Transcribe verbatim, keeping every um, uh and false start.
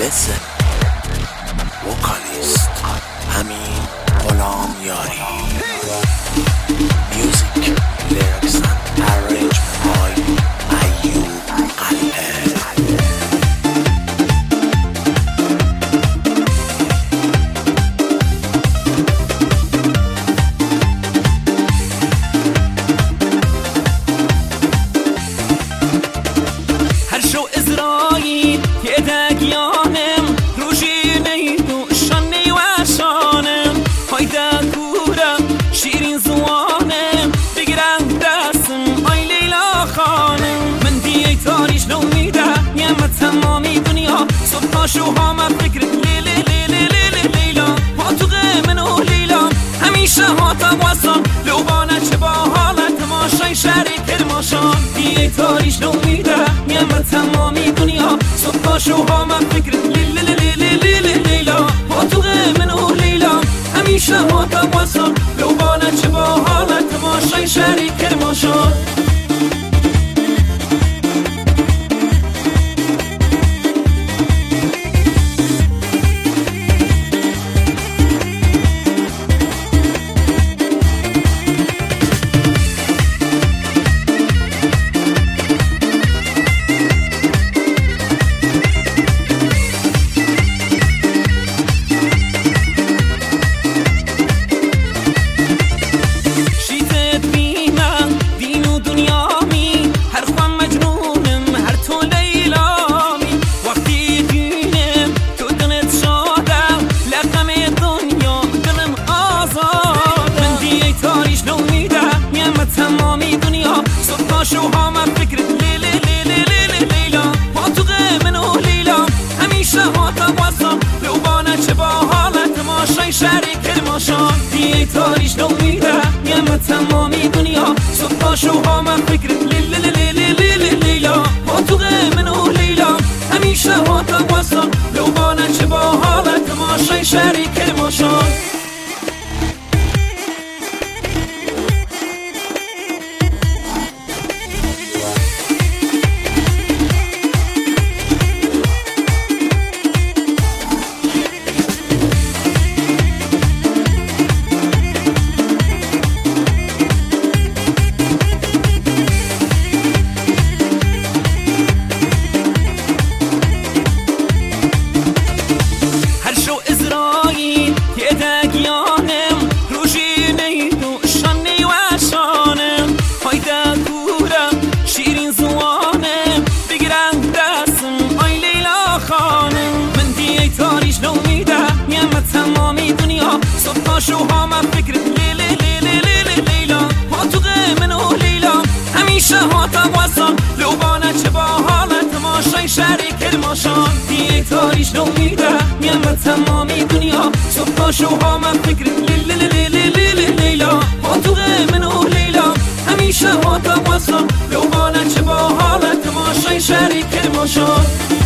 Listen وکالیست همین غلام یاری. Music, lyrics and arrangement by ایوب قلعه. هر شو ازرائیل یه دگیانم روشی نیدو شانی و شانم های دکورم شیرین زوانم بگیرم دستم آی لیلا خانم من دیگه تاریش نو میدم یمه تمامی دنیا صبح شوها من فکرت لیلی لیلی لیلی لیلا ها تو من و لیلا همیشه ها تباسان لوبانه چه با حالت تماشای شهری کرماشان دیگه تاریش نو میدم یمه تمامی دنیا صبح شوها من فکرت لیلی لیلی لیلی لیلا ها تو من و لیلا همیشه ها تباسان لوبانه چه با حالت تماشای شهری کرماشان. تمامی دنیا صبح شوها من فکرت لیلی لیلی لیلی لیلا ها تو من و لیلا همیشه ها تباسم لوبانه چه با حالت تماشای شهری کرماشان دیگه تاریش نو میدم یمه تمامی دنیا صبح شوها من فکرت لیلی لیلی لیلی لیلا ها تو من و لیلا همیشه ها تباسم لوبانه چه با حالت تماشای شهری کرماشان. تمامی دنیا صبح شوها من فکرت لیلی لیلی لیلی لیلا ها تو من و لیلا همیشه ها تباسم لوبانه چه با حالت تماشای شهری کرماشان دیگه تاریش نو میدم یمه تمامی دنیا صبح شوها من فکرت لیلی لیلی لیلی لیلا ها تو من و لیلا همیشه ها تباسم لوبانه چه با حالت تماشای شهری کرماشان.